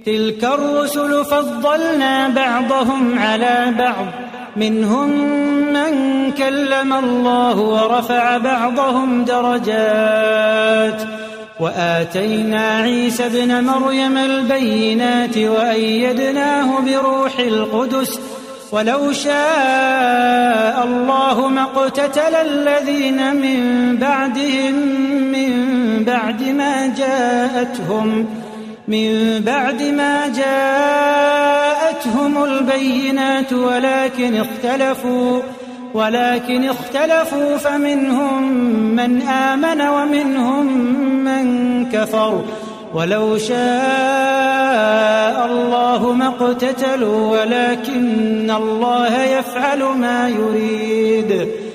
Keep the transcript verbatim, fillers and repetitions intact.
تلك الرسل فضلنا بعضهم على بعض منهم من كلم الله ورفع بعضهم درجات وآتينا عيسى ابن مريم البينات وأيدناه بروح القدس ولو شاء الله ما اقتتل الذين من بعدهم من بعد ما جاءتهم من بعد ما جاءتهم البينات ولكن اختلفوا ولكن اختلفوا فمنهم من آمن ومنهم من كفر ولو شاء الله ما اقتتلوا ولكن الله يفعل ما يريد